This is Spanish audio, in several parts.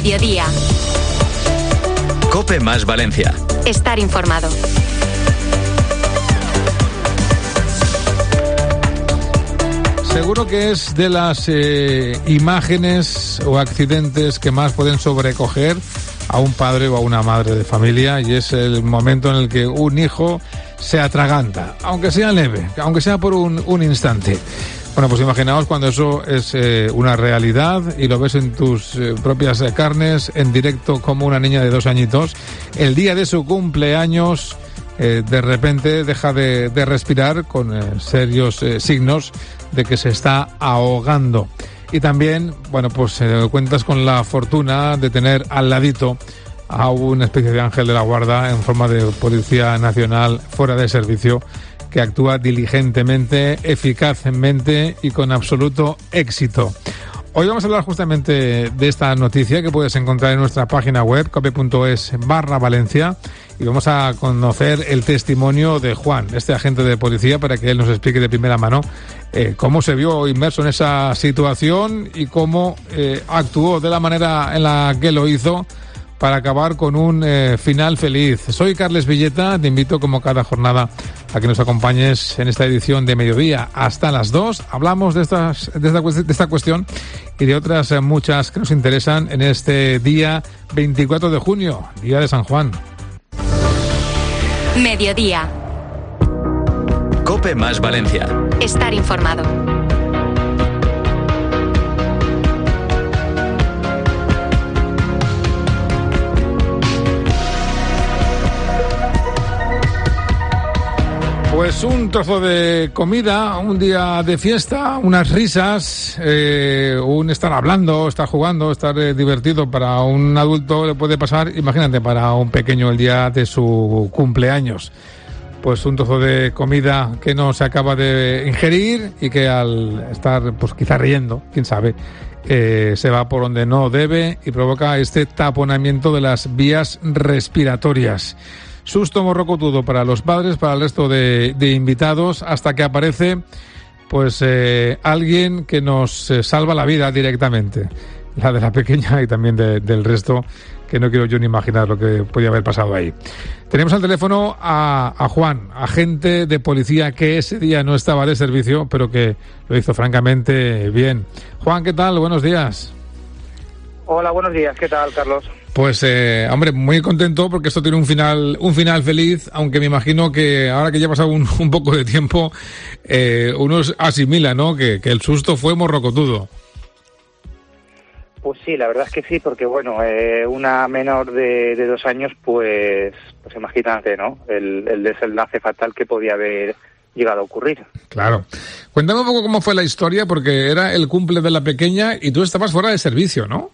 Mediodía. COPE más Valencia. Estar informado. Seguro que es de las imágenes o accidentes que más pueden sobrecoger a un padre o a una madre de familia, y es el momento en el que un hijo se atraganta, aunque sea leve, aunque sea por un instante. Bueno, pues imaginaos cuando eso es una realidad y lo ves en tus propias carnes, en directo, como una niña de 2 añitos, el día de su cumpleaños, de repente deja de respirar con serios signos de que se está ahogando. Y también, bueno, pues cuentas con la fortuna de tener al ladito a una especie de ángel de la guarda en forma de Policía Nacional fuera de servicio, que actúa diligentemente, eficazmente y con absoluto éxito. Hoy vamos a hablar justamente de esta noticia que puedes encontrar en nuestra página web, cope.es/Valencia, y vamos a conocer el testimonio de Juan, este agente de policía, para que él nos explique de primera mano cómo se vio inmerso en esa situación y cómo actuó de la manera en la que lo hizo para acabar con un final feliz. Soy Carles Villeta, te invito como cada jornada a que nos acompañes en esta edición de Mediodía hasta las 2. Hablamos de esta cuestión y de otras muchas que nos interesan en este día 24 de junio, día de San Juan. Mediodía. COPE más Valencia. Estar informado. Pues un trozo de comida, un día de fiesta, unas risas, un estar hablando, estar jugando, estar divertido. Para un adulto le puede pasar, imagínate, para un pequeño el día de su cumpleaños. Pues un trozo de comida que no se acaba de ingerir y que al estar, pues quizá riendo, quién sabe, se va por donde no debe y provoca este taponamiento de las vías respiratorias. Susto morrocotudo para los padres, para el resto de invitados, hasta que aparece pues alguien que nos salva la vida directamente. La de la pequeña y también del resto, que no quiero yo ni imaginar lo que podía haber pasado ahí. Tenemos al teléfono a Juan, agente de policía que ese día no estaba de servicio, pero que lo hizo francamente bien. Juan, ¿qué tal? Buenos días. Hola, buenos días. ¿Qué tal, Carlos? Pues, hombre, muy contento porque esto tiene un final feliz, aunque me imagino que ahora que ya ha pasado un poco de tiempo, uno asimila, ¿no?, que el susto fue morrocotudo. Pues sí, la verdad es que sí, porque bueno, una menor de 2 años, pues imagínate, ¿no?, el desenlace fatal que podía haber llegado a ocurrir. Claro. Cuéntame un poco cómo fue la historia, porque era el cumple de la pequeña y tú estabas fuera de servicio, ¿no?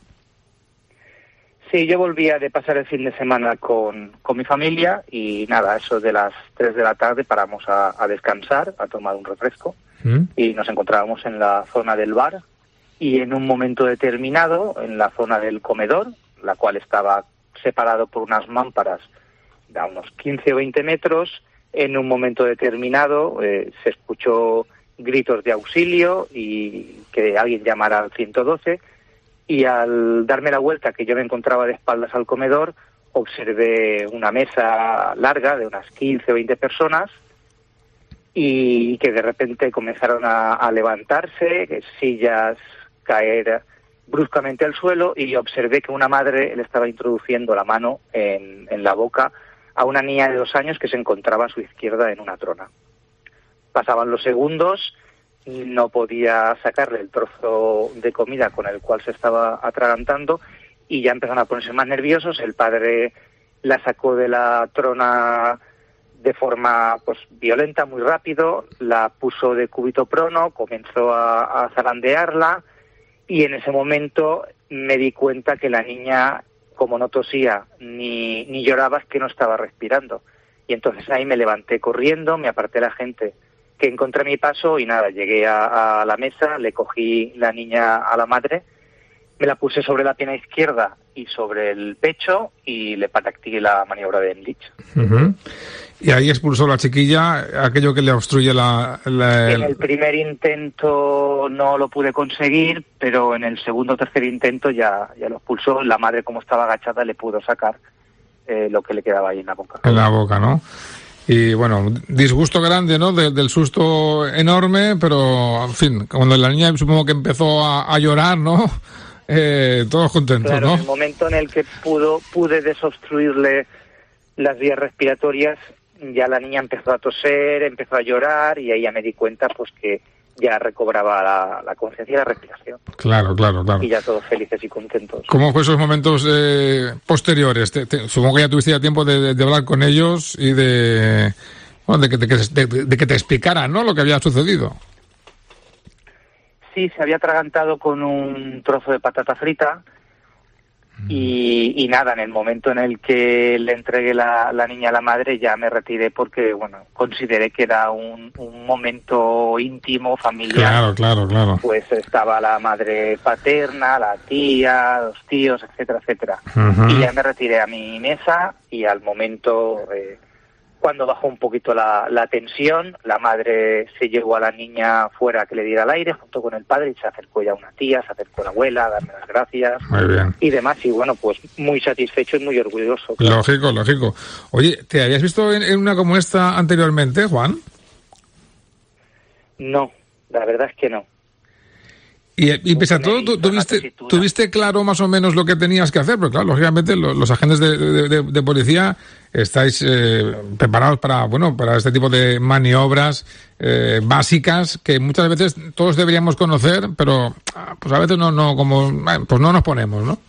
Sí, yo volvía de pasar el fin de semana con mi familia y nada, eso de las 3 de la tarde paramos a descansar, a tomar un refresco y nos encontrábamos en la zona del bar y en un momento determinado en la zona del comedor, la cual estaba separado por unas mámparas de a unos 15 o 20 metros, en un momento determinado se escuchó gritos de auxilio y que alguien llamara al 112. Y al darme la vuelta, que yo me encontraba de espaldas al comedor, observé una mesa larga de unas 15 o 20 personas y que de repente comenzaron a levantarse, sillas caer bruscamente al suelo, y observé que una madre le estaba introduciendo la mano en la boca a una niña de 2 años que se encontraba a su izquierda en una trona. Pasaban los segundos, no podía sacarle el trozo de comida con el cual se estaba atragantando y ya empezaron a ponerse más nerviosos. El padre la sacó de la trona de forma pues violenta, muy rápido, la puso de cúbito prono, comenzó a zarandearla y en ese momento me di cuenta que la niña, como no tosía ni lloraba, es que no estaba respirando. Y entonces ahí me levanté corriendo, me aparté de la gente que encontré a mi paso y nada, llegué a la mesa, le cogí la niña a la madre, me la puse sobre la pierna izquierda y sobre el pecho y le practiqué la maniobra de Emlich. Uh-huh. Y ahí expulsó la chiquilla aquello que le obstruye En el primer intento no lo pude conseguir, pero en el segundo o tercer intento ya lo expulsó. La madre, como estaba agachada, le pudo sacar lo que le quedaba ahí en la boca. En la boca, ¿no? Y bueno, disgusto grande, ¿no? Del susto enorme, pero en fin, cuando la niña supongo que empezó a llorar, ¿no? Todos contentos, claro, ¿no? En el momento en el que pude desobstruirle las vías respiratorias, ya la niña empezó a toser, empezó a llorar, y ahí ya me di cuenta pues que ya recobraba la conciencia y la respiración. Claro. Y ya todos felices y contentos. ¿Cómo fue esos momentos posteriores? Supongo que ya tuviste ya tiempo de hablar con ellos y de que te explicaran, ¿no?, lo que había sucedido. Sí, se había atragantado con un trozo de patata frita y nada, en el momento en el que le entregué la niña a la madre ya me retiré porque, bueno, consideré que era un momento íntimo, familiar. Claro. Pues estaba la madre paterna, la tía, los tíos, etcétera. Uh-huh. Y ya me retiré a mi mesa y al momento... Cuando bajó un poquito la tensión, la madre se llevó a la niña fuera que le diera el aire junto con el padre y se acercó ya una tía, se acercó a la abuela a darme las gracias. Muy bien. Y demás, y bueno, pues muy satisfecho y muy orgulloso. Claro. Lógico. Oye, ¿te habías visto en una como esta anteriormente, Juan? No, la verdad es que no. Y pese a todo, ¿tuviste claro más o menos lo que tenías que hacer? Porque claro, lógicamente los agentes de policía estáis preparados para este tipo de maniobras básicas que muchas veces todos deberíamos conocer, pero pues a veces no nos ponemos, ¿no?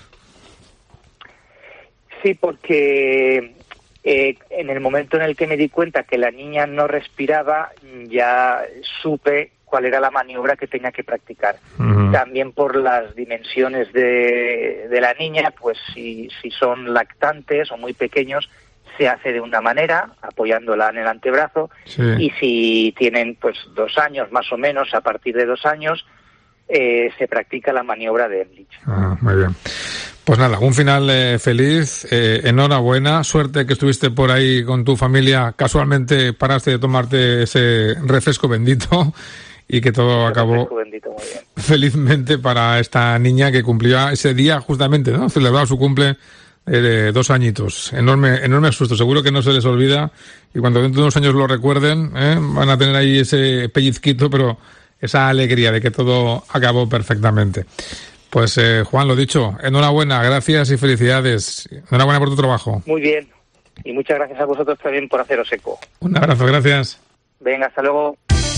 Sí, porque en el momento en el que me di cuenta que la niña no respiraba, ya supe cuál era la maniobra que tenía que practicar. Uh-huh. También por las dimensiones de la niña, pues si son lactantes o muy pequeños, se hace de una manera, apoyándola en el antebrazo, sí. Y si tienen pues 2 años más o menos, a partir de 2 años, se practica la maniobra de Emlich. Muy bien. Pues nada, un final feliz, enhorabuena, suerte que estuviste por ahí con tu familia, casualmente paraste de tomarte ese refresco bendito y que todo acabó felizmente para esta niña que cumplía ese día justamente, ¿no? Celebraba su cumple de 2 añitos. Enorme susto, seguro que no se les olvida y cuando dentro de unos años lo recuerden, van a tener ahí ese pellizquito, pero esa alegría de que todo acabó perfectamente. Pues Juan, lo dicho, enhorabuena, gracias y felicidades. Enhorabuena por tu trabajo. Muy bien, y muchas gracias a vosotros también por haceros eco. Un abrazo, gracias. Venga, hasta luego.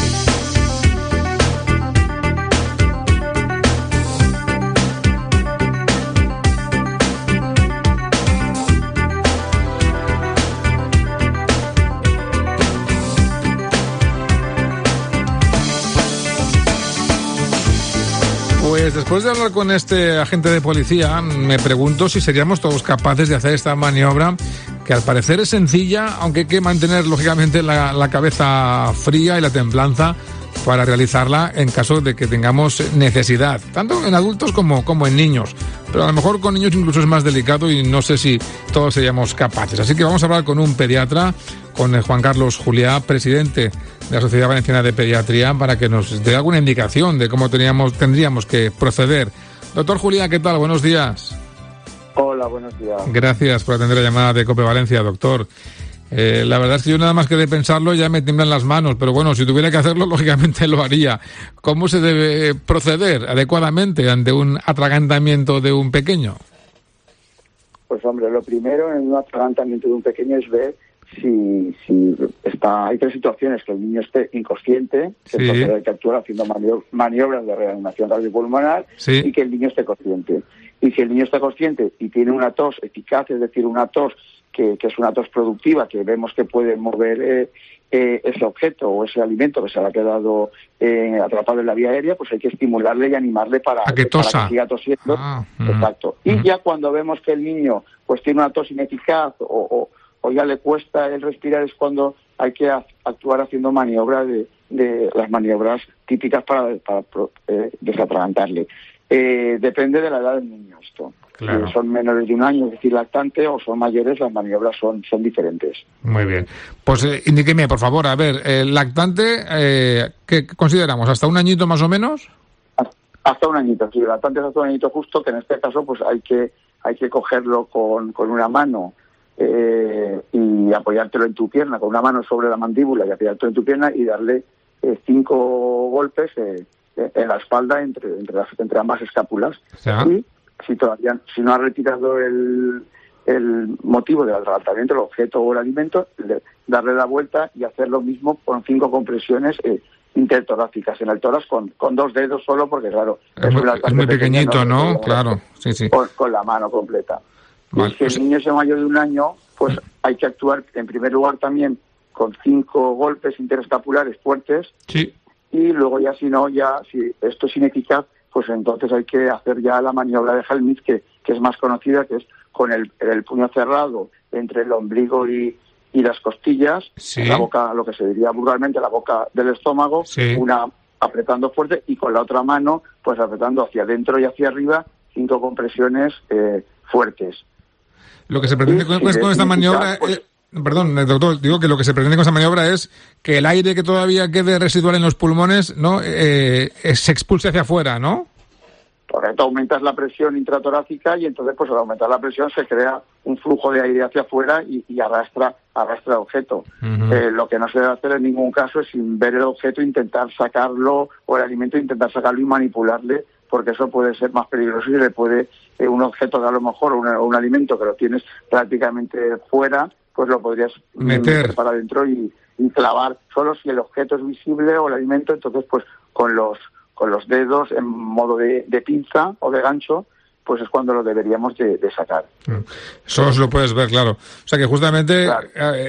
Pues después de hablar con este agente de policía, me pregunto si seríamos todos capaces de hacer esta maniobra, que al parecer es sencilla, aunque hay que mantener lógicamente la cabeza fría y la templanza para realizarla en caso de que tengamos necesidad, tanto en adultos como en niños. Pero a lo mejor con niños incluso es más delicado y no sé si todos seríamos capaces. Así que vamos a hablar con un pediatra, con Juan Carlos Juliá, presidente de la Sociedad Valenciana de Pediatría, para que nos dé alguna indicación de cómo tendríamos que proceder. Doctor Juliá, ¿qué tal? Buenos días. Hola, buenos días. Gracias por atender la llamada de COPE Valencia, doctor. La verdad es que yo nada más que de pensarlo ya me tiemblan las manos, pero bueno, si tuviera que hacerlo, lógicamente lo haría. ¿Cómo se debe proceder adecuadamente ante un atragantamiento de un pequeño? Pues hombre, lo primero en un atragantamiento de un pequeño es ver si hay 3 situaciones: que el niño esté inconsciente, que sí. Entonces hay que actuar haciendo maniobras de reanimación cardiopulmonar, sí. Y que el niño esté consciente. Y si el niño está consciente y tiene una tos eficaz, es decir, una tos que es una tos productiva, que vemos que puede mover ese objeto o ese alimento que se le ha quedado atrapado en la vía aérea, pues hay que estimularle y animarle para que siga tosiendo. Exacto. Y ya cuando vemos que el niño pues tiene una tos ineficaz o ya le cuesta el respirar, es cuando hay que actuar haciendo maniobras de de las maniobras típicas para desatragantarle. Depende de la edad del niño esto. Claro. Si son menores de 1 año, es decir, lactante, o son mayores, las maniobras son diferentes. Muy bien. Pues indíqueme, por favor, a ver, lactante, ¿qué consideramos? ¿Hasta 1 añito más o menos? Hasta 1 añito, sí. Lactante es hasta 1 añito justo, que en este caso pues hay que cogerlo con una mano y apoyártelo en tu pierna, con una mano sobre la mandíbula y apoyártelo en tu pierna y darle 5 golpes en la espalda entre ambas escápulas. ¿Ya? Y si no ha retirado el motivo del atragantamiento, el objeto o el alimento, darle la vuelta y hacer lo mismo con 5 compresiones intertorácicas en el tórax con 2 dedos solo, porque claro, es muy pequeñito, ¿no? Claro, sí. Con la mano completa. Vale, y si el niño es mayor de 1 año, pues hay que actuar en primer lugar también con 5 golpes interescapulares fuertes. Sí. Y luego si esto es ineficaz, pues entonces hay que hacer ya la maniobra de Helmich, que es más conocida, que es con el puño cerrado entre el ombligo y las costillas, sí. La boca, lo que se diría vulgarmente, la boca del estómago, sí. Una apretando fuerte y con la otra mano pues apretando hacia adentro y hacia arriba 5 compresiones fuertes. Lo que se pretende con esta maniobra... Perdón, doctor, digo que lo que se pretende con esa maniobra es que el aire que todavía quede residual en los pulmones, ¿no? Se expulse hacia afuera, ¿no? Correcto, aumentas la presión intratorácica y entonces pues al aumentar la presión se crea un flujo de aire hacia afuera y arrastra el objeto. Uh-huh. Lo que no se debe hacer en ningún caso es, sin ver el objeto, intentar sacarlo, o el alimento, intentar sacarlo y manipularle, porque eso puede ser más peligroso y le puede un objeto que a lo mejor, o un alimento que lo tienes prácticamente fuera, pues lo podrías meter para adentro y clavar. Solo si el objeto es visible o el alimento, entonces pues con los dedos en modo de pinza o de gancho, pues es cuando lo deberíamos de sacar. Solo se lo puedes ver, claro. O sea que justamente, claro.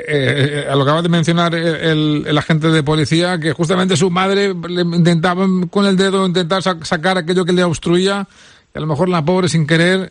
Lo acaba de mencionar el agente de policía, que justamente su madre le intentaba con el dedo sacar aquello que le obstruía, y a lo mejor la pobre sin querer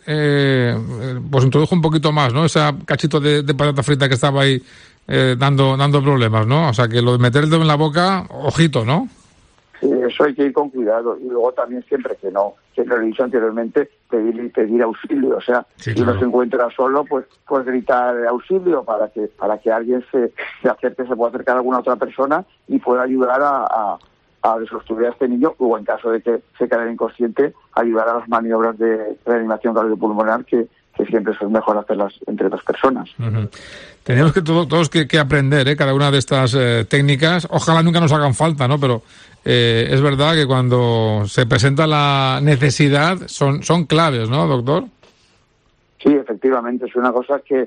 pues introdujo un poquito más, ¿no? Ese cachito de patata frita que estaba ahí dando problemas, ¿no? O sea que lo de meter el dedo en la boca, ojito, ¿no? Sí, eso hay que ir con cuidado. Y luego también, siempre que no lo he dicho anteriormente, pedir auxilio. O sea, sí, si uno se encuentra solo, pues gritar auxilio para que alguien se acerque, se pueda acercar a alguna otra persona y pueda ayudar a desobstruir a este niño, o en caso de que se quede inconsciente, ayudar a las maniobras de reanimación cardiopulmonar que siempre es mejor hacerlas entre 2 personas. Uh-huh. Tenemos todos que aprender cada una de estas técnicas. Ojalá nunca nos hagan falta, ¿no? Pero es verdad que cuando se presenta la necesidad son claves, ¿no, doctor? Sí, efectivamente. Es una cosa que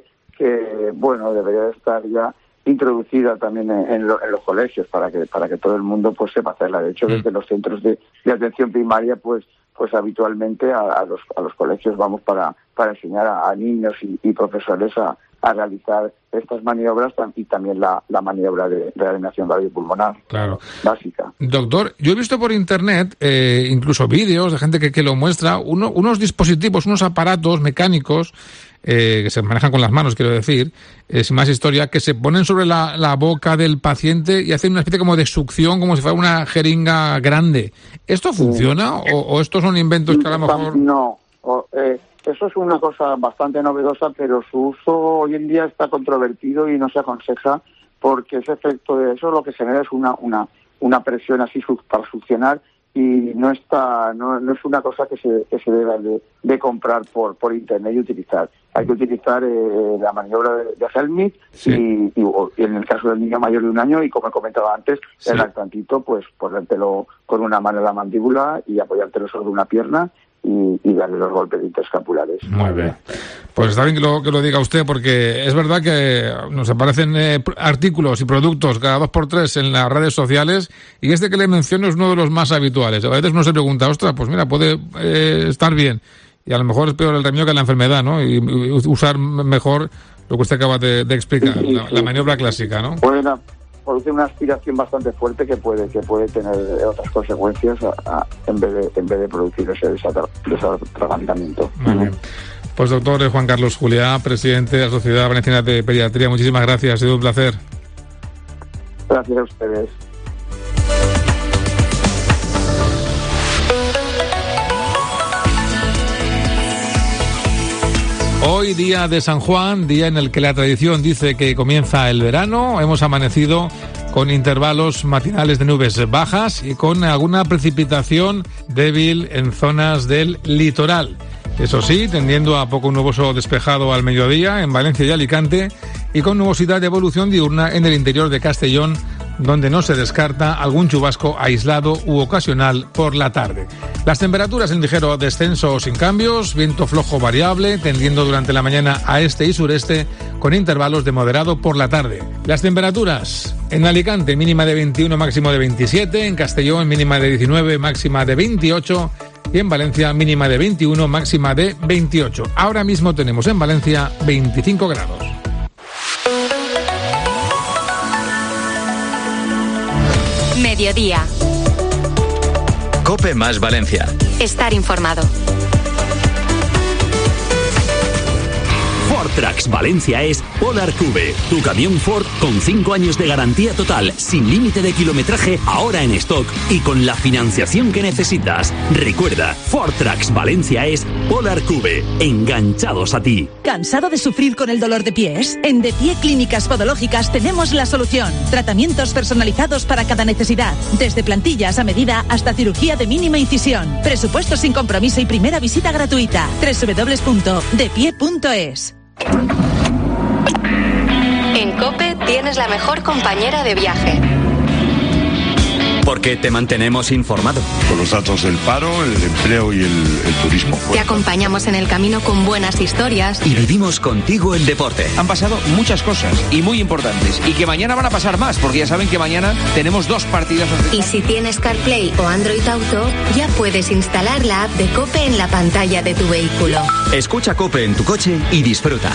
debería estar ya introducida también en los colegios para que todo el mundo pues sepa hacerla. De hecho, desde los centros de atención primaria pues habitualmente a los colegios vamos para enseñar a niños y profesores a realizar estas maniobras y también la maniobra de reanimación cardiopulmonar, claro, básica. Doctor, yo he visto por internet incluso vídeos de gente que lo muestra, unos dispositivos, unos aparatos mecánicos que se manejan con las manos, quiero decir, sin más historia, que se ponen sobre la boca del paciente y hacen una especie como de succión, como si fuera una jeringa grande. ¿Esto funciona o estos son inventos que a lo mejor...? No, eso es una cosa bastante novedosa, pero su uso hoy en día está controvertido y no se aconseja, porque ese efecto de eso lo que genera es una presión así para succionar, y no es una cosa que se deba de comprar por internet y utilizar. Hay que utilizar la maniobra de Helmich, sí. y en el caso del niño mayor de 1 año, y como he comentado antes, sí. El lactantito, pues ponértelo con una mano en la mandíbula y apoyártelo sobre una pierna y darle los golpes interescapulares. Muy bien. Pues está bien que lo diga usted, porque es verdad que nos aparecen artículos y productos cada 2x3 en las redes sociales, y este que le menciono es uno de los más habituales. A veces uno se pregunta, ostras, pues mira, puede estar bien, y a lo mejor es peor el remedio que la enfermedad, ¿no? Y usar mejor lo que usted acaba de explicar, sí. La maniobra clásica, ¿no? Bueno, produce una aspiración bastante fuerte que puede tener otras consecuencias en vez de producir ese desatragantamiento. Muy bien. Pues doctor Juan Carlos Juliá, presidente de la Sociedad Valenciana de Pediatría, muchísimas gracias, ha sido un placer. Gracias a ustedes. día de San Juan, día en el que la tradición dice que comienza el verano. Hemos amanecido con intervalos matinales de nubes bajas y con alguna precipitación débil en zonas del litoral. Eso sí, tendiendo a poco nuboso despejado al mediodía en Valencia y Alicante, y con nubosidad de evolución diurna en el interior de Castellón, donde no se descarta algún chubasco aislado u ocasional por la tarde. Las temperaturas en ligero descenso o sin cambios, viento flojo variable, tendiendo durante la mañana a este y sureste, con intervalos de moderado por la tarde. Las temperaturas en Alicante, mínima de 21, máximo de 27, en Castellón, mínima de 19, máxima de 28, y en Valencia, mínima de 21, máxima de 28. Ahora mismo tenemos en Valencia 25 grados. Mediodía. COPE más Valencia. Estar informado. Ford Trucks Valencia es Polar Cube, tu camión Ford con 5 años de garantía total, sin límite de kilometraje, ahora en stock y con la financiación que necesitas. Recuerda, Ford Trucks Valencia es Polar Cube, enganchados a ti. ¿Cansado de sufrir con el dolor de pies? En De Pie Clínicas Podológicas tenemos la solución. Tratamientos personalizados para cada necesidad, desde plantillas a medida hasta cirugía de mínima incisión. Presupuesto sin compromiso y primera visita gratuita. www.depie.es. En COPE tienes la mejor compañera de viaje. Porque te mantenemos informado. Con los datos del paro, el empleo y el turismo. Te acompañamos en el camino con buenas historias. Y vivimos contigo el deporte. Han pasado muchas cosas y muy importantes. Y que mañana van a pasar más, porque ya saben que mañana tenemos 2 partidas. Y si tienes CarPlay o Android Auto, ya puedes instalar la app de COPE en la pantalla de tu vehículo. Escucha COPE en tu coche y disfruta.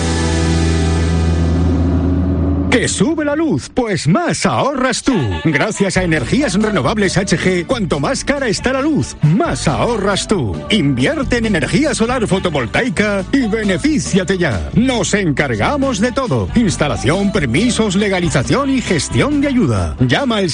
¿Que sube la luz? Pues más ahorras tú. Gracias a Energías Renovables HG, cuanto más cara está la luz, más ahorras tú. Invierte en energía solar fotovoltaica y benefíciate ya. Nos encargamos de todo. Instalación, permisos, legalización y gestión de ayuda. Llama al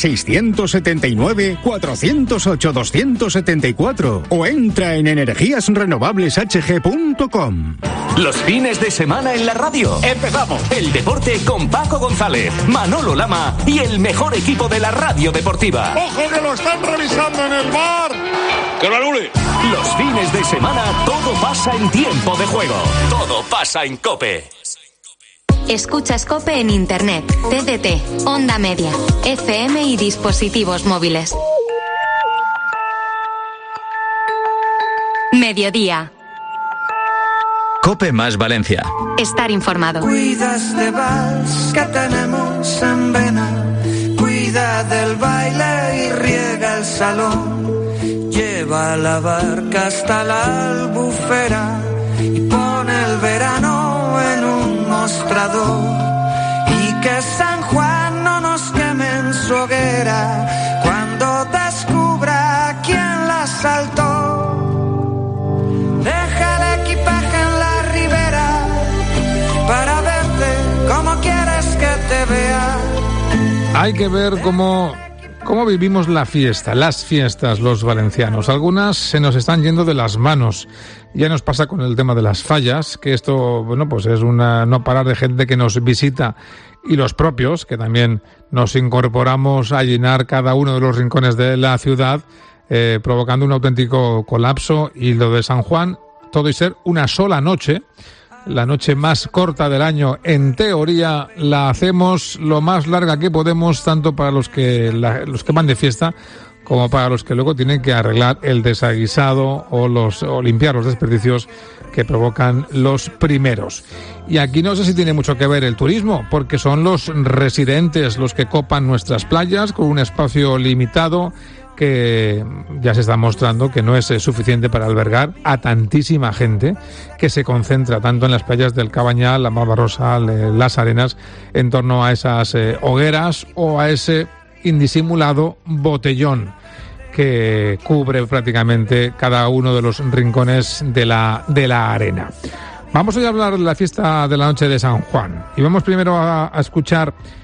679-408-274 o entra en energíasrenovableshg.com. Los fines de semana en la radio. Empezamos. El deporte con Paco González, Manolo Lama y el mejor equipo de la radio deportiva. ¡Ojo que lo están revisando en el bar! ¡Que lo anule! Los fines de semana todo pasa en tiempo de juego. Todo pasa en COPE. Escuchas COPE en Internet, TDT, Onda Media, FM y dispositivos móviles. Mediodía. COPE más Valencia. Estar informado. Cuida este vals que tenemos en vena, cuida del baile y riega el salón, lleva la barca hasta la albufera y pone el verano en un mostrador, y que San Juan no nos queme en su hoguera cuando descubra quién la asaltó. Deja el equipaje en la ribera para verte como quieres que te vea. Hay que ver cómo vivimos la fiesta, las fiestas, los valencianos. Algunas se nos están yendo de las manos. Ya nos pasa con el tema de las fallas, que esto, bueno, pues es una no parar de gente que nos visita, y los propios, que también nos incorporamos a llenar cada uno de los rincones de la ciudad, provocando un auténtico colapso. Y lo de San Juan, todo y ser una sola noche, la noche más corta del año, en teoría la hacemos lo más larga que podemos, tanto para los que van de fiesta como para los que luego tienen que arreglar el desaguisado o limpiar los desperdicios que provocan los primeros. Y aquí no sé si tiene mucho que ver el turismo, porque son los residentes los que copan nuestras playas con un espacio limitado que ya se está mostrando que no es suficiente para albergar a tantísima gente que se concentra tanto en las playas del Cabañal, la Malvarrosa, Las Arenas, en torno a esas hogueras o a ese indisimulado botellón que cubre prácticamente cada uno de los rincones de la arena. Vamos hoy a hablar de la fiesta de la noche de San Juan y vamos primero a escuchar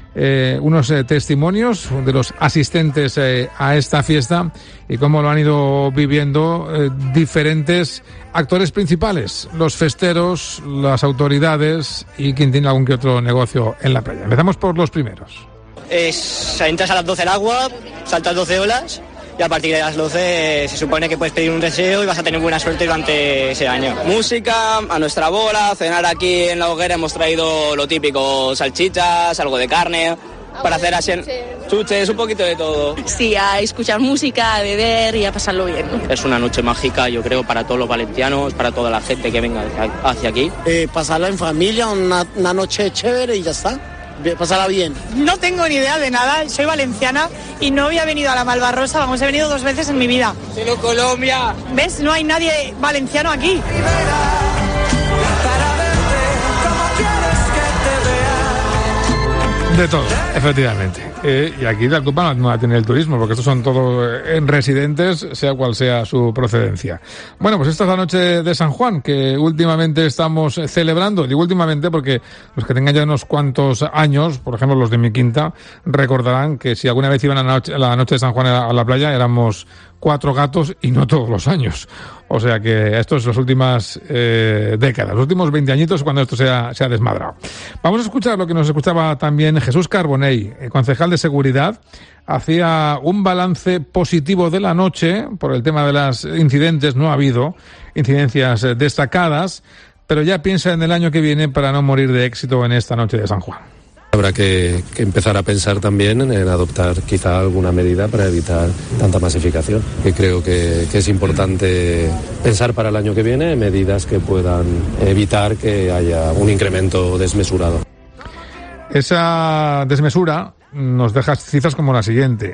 unos testimonios de los asistentes a esta fiesta y cómo lo han ido viviendo diferentes actores principales, los festeros, las autoridades y quien tiene algún que otro negocio en la playa. Empezamos por los primeros. Entras a las 12 al agua, saltas 12 olas y a partir de las 12 se supone que puedes pedir un deseo y vas a tener buena suerte durante ese año. Música, a nuestra bola, cenar aquí en la hoguera hemos traído lo típico, salchichas, algo de carne, para hacer así chuches, un poquito de todo. Sí, a escuchar música, a beber y a pasarlo bien. Es una noche mágica, yo creo, para todos los valencianos, para toda la gente que venga hacia aquí. Pasarla en familia, una noche chévere y ya está. Pasarla bien. No tengo ni idea de nada, soy valenciana y no había venido a la Malvarrosa, vamos, he venido 2 veces en mi vida. ¡Pero Colombia! ¿Ves? No hay nadie valenciano aquí. De todo, efectivamente. Y aquí la culpa no va a tener el turismo, porque estos son todos residentes, sea cual sea su procedencia. Bueno, pues esta es la noche de San Juan, que últimamente estamos celebrando. Digo últimamente porque los que tengan ya unos cuantos años, por ejemplo los de mi quinta, recordarán que si alguna vez iban a la noche de San Juan a la playa, éramos 4 gatos y no todos los años. O sea que esto es las últimas décadas, los últimos 20 añitos cuando esto se ha desmadrado. Vamos a escuchar lo que nos escuchaba también Jesús Carbonell, concejal de Seguridad. Hacía un balance positivo de la noche por el tema de los incidentes. No ha habido incidencias destacadas, pero ya piensa en el año que viene para no morir de éxito en esta noche de San Juan. Habrá que empezar a pensar también en adoptar quizá alguna medida para evitar tanta masificación. Y creo que es importante pensar para el año que viene medidas que puedan evitar que haya un incremento desmesurado. Esa desmesura nos deja cifras como la siguiente: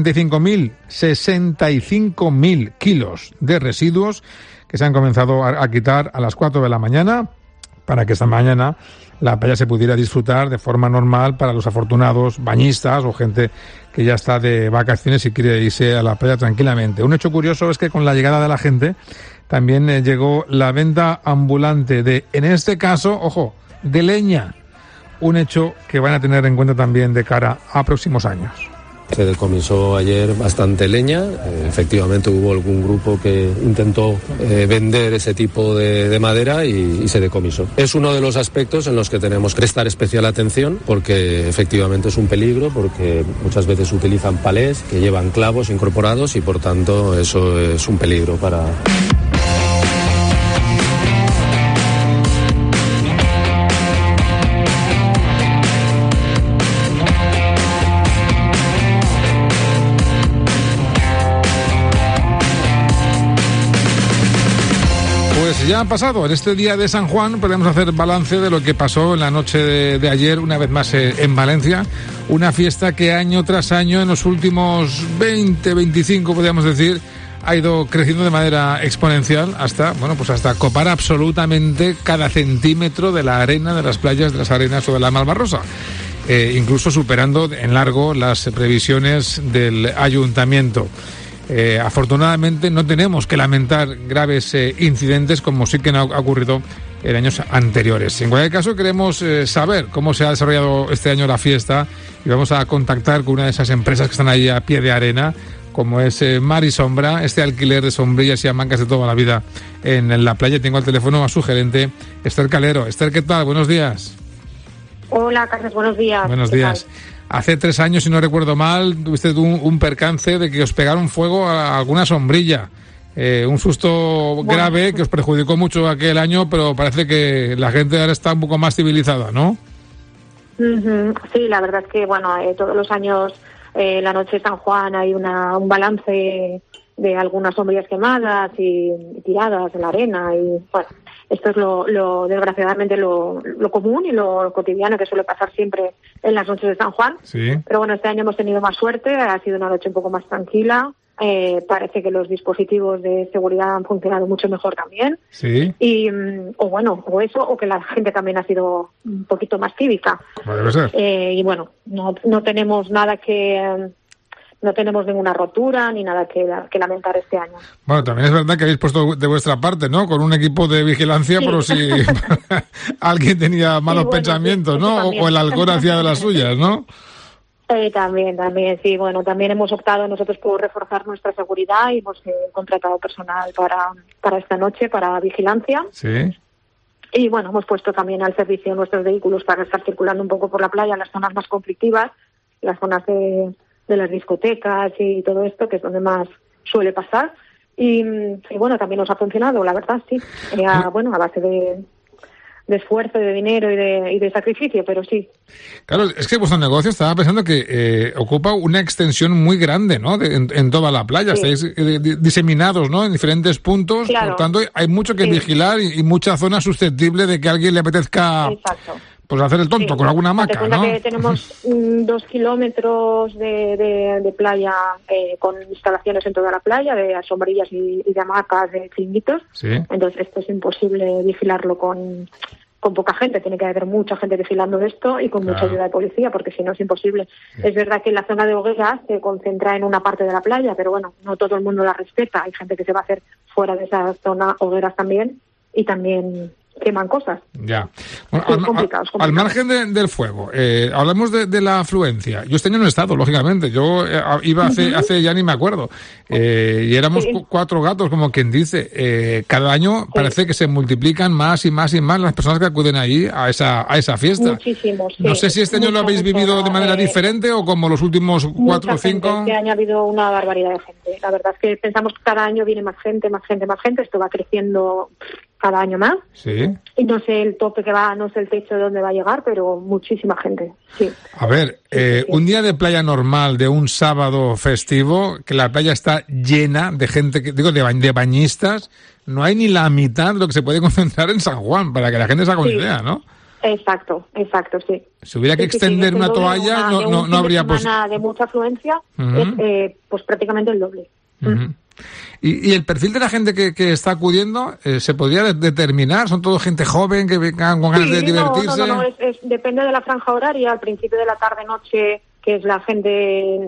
65.000 kilos de residuos que se han comenzado a quitar a las 4 de la mañana para que esta mañana la playa se pudiera disfrutar de forma normal para los afortunados bañistas o gente que ya está de vacaciones y quiere irse a la playa tranquilamente. Un hecho curioso es que con la llegada de la gente también llegó la venta ambulante en este caso, ojo, de leña. Un hecho que van a tener en cuenta también de cara a próximos años. Se decomisó ayer bastante leña. Efectivamente hubo algún grupo que intentó vender ese tipo de madera y se decomisó. Es uno de los aspectos en los que tenemos que prestar especial atención porque efectivamente es un peligro, porque muchas veces utilizan palés que llevan clavos incorporados y por tanto eso es un peligro para... Ya ha pasado, en este día de San Juan podemos hacer balance de lo que pasó en la noche de ayer, una vez más en Valencia, una fiesta que año tras año, en los últimos 20, 25 podríamos decir, ha ido creciendo de manera exponencial hasta copar absolutamente cada centímetro de la arena, de las playas, de las arenas o de la Malvarrosa. Incluso superando en largo las previsiones del ayuntamiento. Afortunadamente no tenemos que lamentar graves incidentes como sí que han ocurrido en años anteriores. En cualquier caso queremos saber cómo se ha desarrollado este año la fiesta y vamos a contactar con una de esas empresas que están ahí a pie de arena, como es Mar y Sombra, este alquiler de sombrillas y hamancas de toda la vida en la playa. Tengo al teléfono a su gerente, Esther Calero. Esther, ¿qué tal? Buenos días. Hola, Carlos, buenos días. Buenos días. Hace 3 años, si no recuerdo mal, tuviste un percance de que os pegaron fuego a alguna sombrilla. Un susto grave que os perjudicó mucho aquel año, pero parece que la gente ahora está un poco más civilizada, ¿no? Sí, la verdad es que, todos los años, la noche de San Juan hay un balance de algunas sombrillas quemadas y tiradas en la arena y, esto es lo desgraciadamente lo común y lo cotidiano que suele pasar siempre en las noches de San Juan. Sí. Pero este año hemos tenido más suerte, ha sido una noche un poco más tranquila. Parece que los dispositivos de seguridad han funcionado mucho mejor también. Sí. Y, o que la gente también ha sido un poquito más cívica. Debe ser. No tenemos nada que no tenemos ninguna rotura ni nada que lamentar este año. Bueno, también es verdad que habéis puesto de vuestra parte, ¿no? Con un equipo de vigilancia, sí. Por si alguien tenía malos pensamientos, sí, ¿no? O el alcohol hacía de las suyas, ¿no? También, sí. Bueno, también hemos optado nosotros por reforzar nuestra seguridad y hemos contratado personal para esta noche, para vigilancia. Sí. Y bueno, hemos puesto también al servicio nuestros vehículos para estar circulando un poco por la playa, las zonas más conflictivas, las zonas de las discotecas y todo esto, que es donde más suele pasar. Y bueno, también nos ha funcionado, la verdad, sí. A base de esfuerzo, de dinero y de sacrificio, pero sí. Claro, es que vuestro negocio, estaba pensando que ocupa una extensión muy grande, ¿no? En toda la playa, sí. Estáis diseminados, ¿no? En diferentes puntos, claro. Por tanto hay mucho que vigilar y mucha zona susceptible de que a alguien le apetezca... Exacto. Pues hacer el tonto con alguna hamaca, ¿no? Que tenemos 2 kilómetros de playa con instalaciones en toda la playa, de sombrillas y de hamacas, de chiringuitos. Sí. Entonces esto es imposible vigilarlo con poca gente. Tiene que haber mucha gente vigilando esto y con mucha ayuda de policía, porque si no es imposible. Sí. Es verdad que la zona de hogueras se concentra en una parte de la playa, pero bueno, no todo el mundo la respeta. Hay gente que se va a hacer fuera de esa zona hogueras también y también queman cosas. Ya. Bueno, complicado. Al margen del fuego, hablamos de la afluencia. Yo este año no he estado, lógicamente. Yo iba hace ya ni me acuerdo. Y éramos 4 gatos, como quien dice. Cada año parece que se multiplican más y más y más las personas que acuden ahí a esa fiesta. Muchísimos. Sí. No sé si este año lo habéis vivido de manera diferente o como los últimos 4 o 5. Este año ha habido una barbaridad de gente. La verdad es que pensamos que cada año viene más gente. Esto va creciendo cada año más. Sí. Y no sé el tope que va, no sé el techo de dónde va a llegar, pero muchísima gente, sí. A ver, un día de playa normal, de un sábado festivo, que la playa está llena de gente, de bañistas, no hay ni la mitad de lo que se puede concentrar en San Juan, para que la gente se haga una idea, ¿no? Exacto, sí. Si hubiera que extender una toalla, no habría posibilidad. De mucha afluencia, pues prácticamente el doble. Uh-huh. ¿Y el perfil de la gente que está acudiendo se podría determinar? ¿Son todo gente joven que vengan con ganas de divertirse? No, depende de la franja horaria. Al principio de la tarde-noche, que es la gente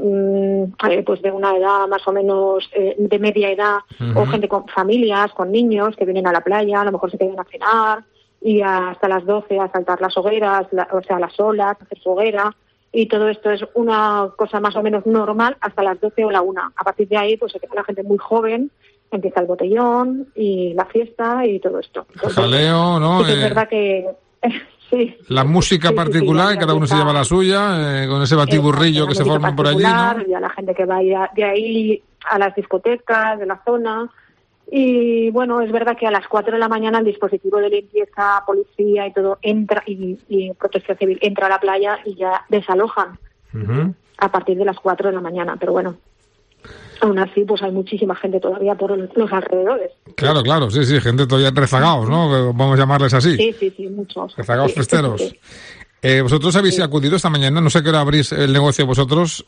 pues de una edad más o menos de media edad, o gente con familias, con niños que vienen a la playa, a lo mejor se quedan a cenar, y hasta las 12 a saltar las hogueras, las olas, hacer su hoguera. Y todo esto es una cosa más o menos normal hasta las 12 o la 1. A partir de ahí, pues se queda la gente muy joven, empieza el botellón y la fiesta y todo esto. El jaleo, ¿no? Sí, es verdad que... sí. La música particular, cada uno se lleva la suya, con ese batiburrillo que se forma por allí, ¿no? Y a la gente que va de ahí a las discotecas de la zona. Y bueno, es verdad que a las 4 de la mañana el dispositivo de limpieza, policía y todo entra, y protección civil entra a la playa y ya desalojan a partir de las 4 de la mañana. Pero bueno, aún así pues hay muchísima gente todavía por los alrededores. Claro, sí, gente todavía rezagados, ¿no? Vamos a llamarles así. Sí, muchos. Rezagados festeros. Sí. Vosotros habéis acudido esta mañana, no sé qué hora abrís el negocio vosotros.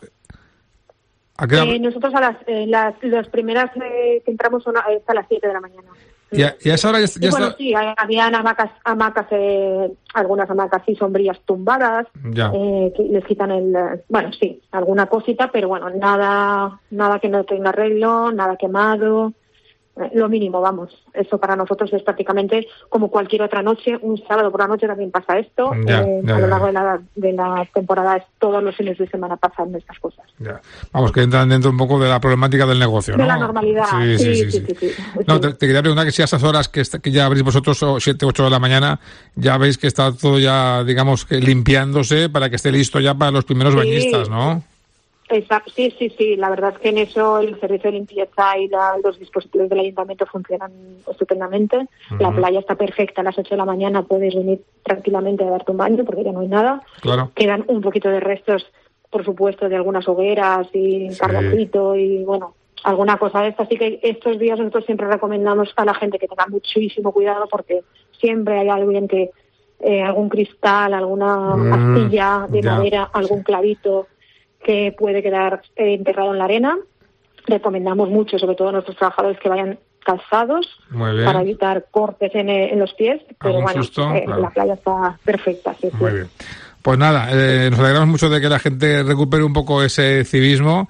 Nosotros a las primeras que entramos son hasta las 7 de la mañana. ¿Y a esa hora ya está? Sí, habían hamacas, algunas hamacas y sombrillas tumbadas, que les quitan alguna cosita, pero bueno, nada que no tenga arreglo, nada quemado, lo mínimo, vamos. Eso para nosotros es prácticamente como cualquier otra noche. Un sábado por la noche también pasa esto. A lo largo de la temporada, todos los fines de semana pasan estas cosas. Ya. Vamos, que entran dentro un poco de la problemática del negocio, ¿no? De la normalidad. Sí. No, te quería preguntar que si a esas horas que ya abrís vosotros 7, 8 de la mañana, ya veis que está todo ya, digamos, que limpiándose para que esté listo ya para los primeros bañistas, ¿no? Exacto, sí. La verdad es que en eso el servicio de limpieza y los dispositivos del ayuntamiento funcionan estupendamente. La playa está perfecta. A las 8 de la mañana puedes venir tranquilamente a darte un baño porque ya no hay nada. Claro. Quedan un poquito de restos, por supuesto, de algunas hogueras y carboncito y bueno, alguna cosa de esta. Así que estos días nosotros siempre recomendamos a la gente que tenga muchísimo cuidado porque siempre hay alguien que algún cristal, alguna astilla de madera, algún clavito que puede quedar enterrado en la arena. Recomendamos mucho, sobre todo a nuestros trabajadores, que vayan calzados para evitar cortes en los pies, pero bueno, la playa está perfecta. Sí. Muy bien. Pues nada, nos alegramos mucho de que la gente recupere un poco ese civismo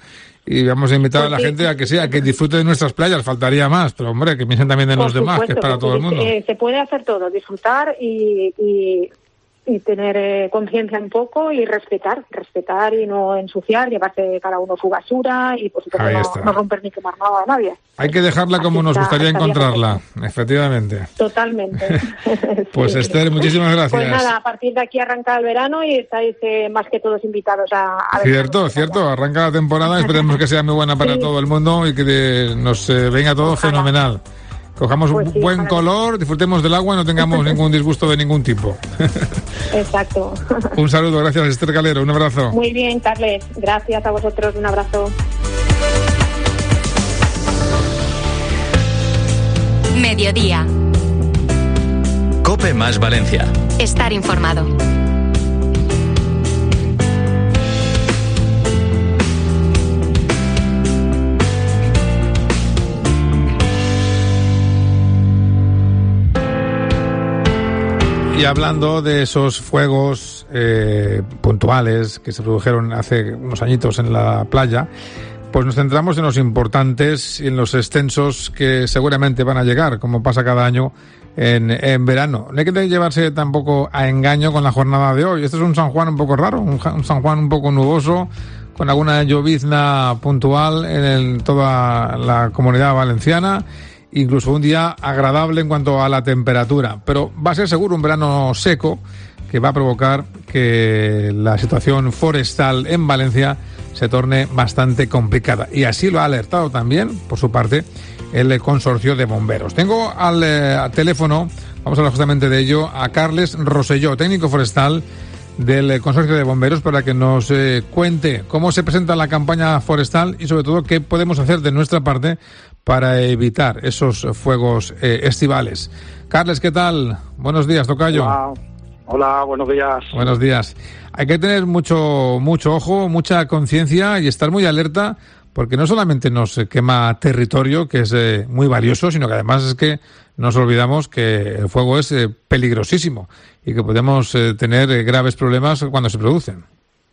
y vamos a invitar a la gente a que disfrute de nuestras playas, faltaría más, pero hombre, que piensen también de los demás, que es para todo el mundo. Se puede hacer todo, disfrutar y tener conciencia un poco y respetar y no ensuciar, llevarse cada uno su basura y por supuesto no romper ni quemar nada a nadie. Hay que dejarla como nos gustaría encontrarla, efectivamente. Totalmente. Pues Esther, muchísimas gracias. Pues nada, a partir de aquí arranca el verano y estáis más que todos invitados a Cierto, arranca la temporada, esperemos que sea muy buena para todo el mundo y que nos venga todo fenomenal. Cojamos un buen color, disfrutemos del agua y no tengamos ningún disgusto de ningún tipo. Exacto. Un saludo, gracias Esther Calero, un abrazo. Muy bien, Carles, gracias a vosotros, un abrazo. Mediodía. COPE más Valencia. Estar informado. Y hablando de esos fuegos puntuales que se produjeron hace unos añitos en la playa, pues nos centramos en los importantes y en los extensos que seguramente van a llegar, como pasa cada año en verano. No hay que llevarse tampoco a engaño con la jornada de hoy. Este es un San Juan un poco raro, un San Juan un poco nuboso, con alguna llovizna puntual en toda la Comunidad Valenciana. Incluso un día agradable en cuanto a la temperatura, pero va a ser seguro un verano seco que va a provocar que la situación forestal en Valencia se torne bastante complicada. Y así lo ha alertado también, por su parte, el Consorcio de Bomberos. Tengo al teléfono, vamos a hablar justamente de ello, a Carles Rosselló, técnico forestal del Consorcio de Bomberos, para que nos cuente cómo se presenta la campaña forestal y sobre todo qué podemos hacer de nuestra parte para evitar esos fuegos estivales. Carles, ¿qué tal? Buenos días, tocayo. Hola, buenos días. Buenos días. Hay que tener mucho ojo, mucha conciencia y estar muy alerta, porque no solamente nos quema territorio, que es muy valioso, sino que además es que nos olvidamos que el fuego es peligrosísimo y que podemos tener graves problemas cuando se producen.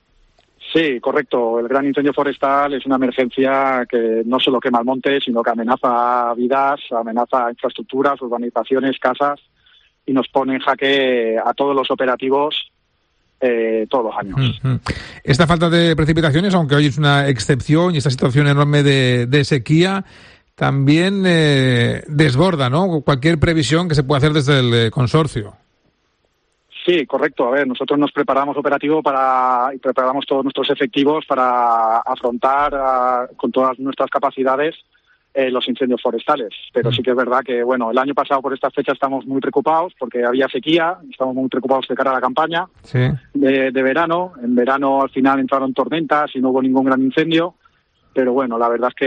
Sí, correcto. El gran incendio forestal es una emergencia que no solo quema el monte, sino que amenaza vidas, amenaza infraestructuras, urbanizaciones, casas y nos pone en jaque a todos los operativos todos los años. Esta falta de precipitaciones, aunque hoy es una excepción y esta situación enorme de sequía, también desborda, ¿no?, cualquier previsión que se pueda hacer desde el consorcio. Sí, correcto. A ver, nosotros nos preparamos operativo y preparamos todos nuestros efectivos para afrontar con todas nuestras capacidades los incendios forestales. Pero sí que es verdad que, bueno, el año pasado por estas fechas estamos muy preocupados porque había sequía, estamos muy preocupados de cara a la campaña de verano. En verano al final entraron tormentas y no hubo ningún gran incendio. Pero bueno, la verdad es